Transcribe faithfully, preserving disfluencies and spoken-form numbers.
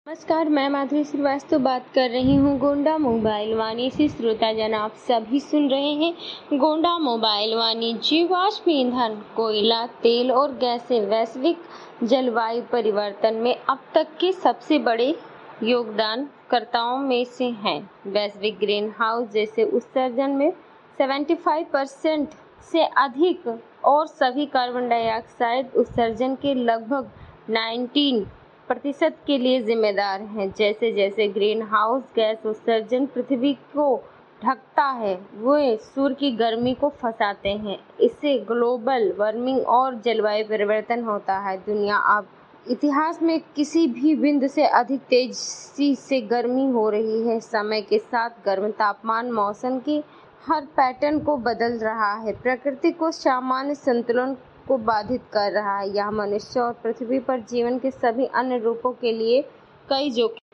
नमस्कार, मैं माधुरी श्रीवास्तव बात कर रही हूँ गोंडा मोबाइल वाणी से। श्रोता जन आप सभी सुन रहे हैं गोंडा मोबाइल वाणी। जीवाश्म ईंधन, कोयला, तेल और गैसें वैश्विक जलवायु परिवर्तन में अब तक के सबसे बड़े योगदानकर्ताओं में से हैं। वैश्विक ग्रीन हाउस जैसे उत्सर्जन में पचहत्तर परसेंट से अधिक और सभी कार्बन डाइऑक्साइड उत्सर्जन के लगभग उन्नीस प्रतिशत के लिए जिम्मेदार हैं। जैसे जैसे ग्रीन हाउस गैस उत्सर्जन पृथ्वी को ढकता है, वे सूर्य की गर्मी को फंसाते हैं। इससे ग्लोबल वार्मिंग और जलवायु परिवर्तन होता है। दुनिया अब इतिहास में किसी भी बिंदु से अधिक तेजी से गर्मी हो रही है। समय के साथ गर्म तापमान मौसम के हर पैटर्न को बदल रहा है, प्रकृति को सामान्य संतुलन को बाधित कर रहा है। यह मनुष्य और पृथ्वी पर जीवन के सभी अन्य रूपों के लिए कई जोखिम